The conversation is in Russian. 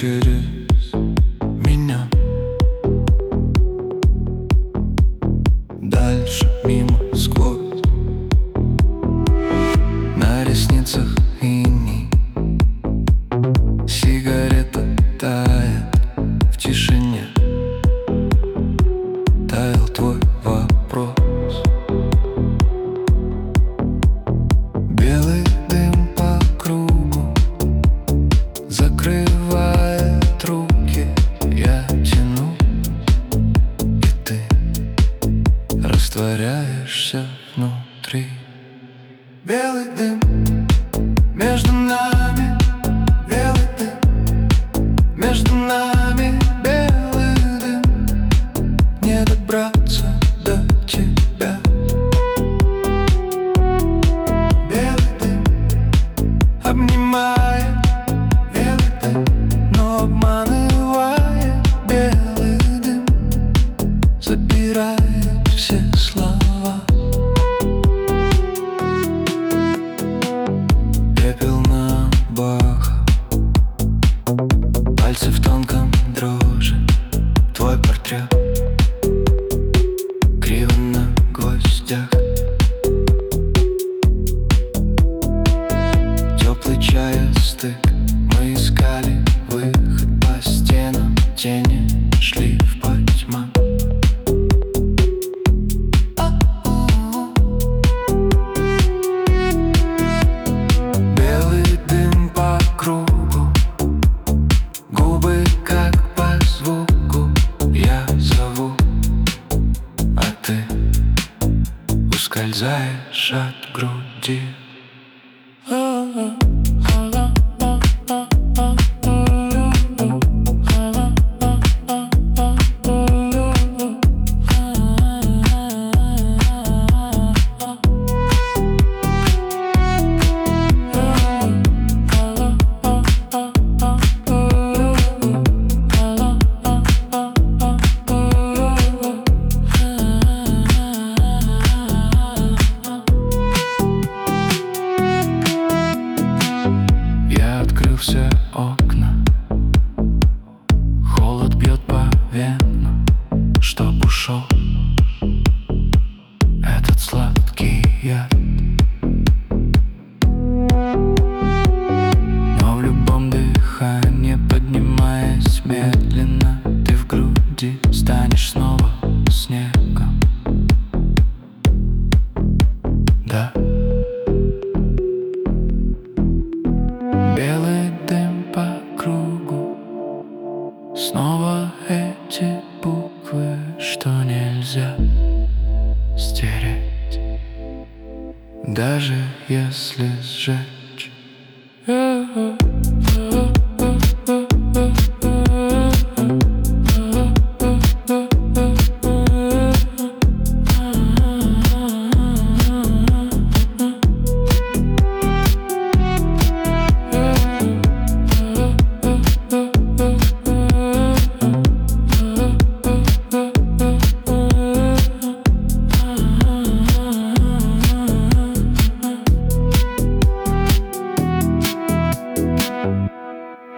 через меня. Дальше, мимо, сквозь. На ресницах иней. Сигарета тает в тишине. Таял твой вопрос. Белый дым по кругу закрывает руки. Я тяну, и ты растворяешься внутри. Белый дым между нами, белый дым между нами, белый дым. Не добраться до тебя. Белый дым обнимает, белый дым, но обманывает. Белый дым забирает все слова. Пепел на бахах, пальцы в тонком дрожи. Твой портрет криво на гвоздях. Теплый чай остык. Мы искали выход по стенам. Тени шли в потьмах. Белый дым по кругу, губы как по звуку. Я зову, а ты ускользаешь от груди. Я открыл все окна. Холод бьет по венам, чтоб ушел этот сладкий яд. Но в любом дыхании, поднимаясь медленно, ты в груди станешь снова снегом. Да. Белый дым по кругу. Снова эти буквы, что нельзя стереть, даже если сжечь.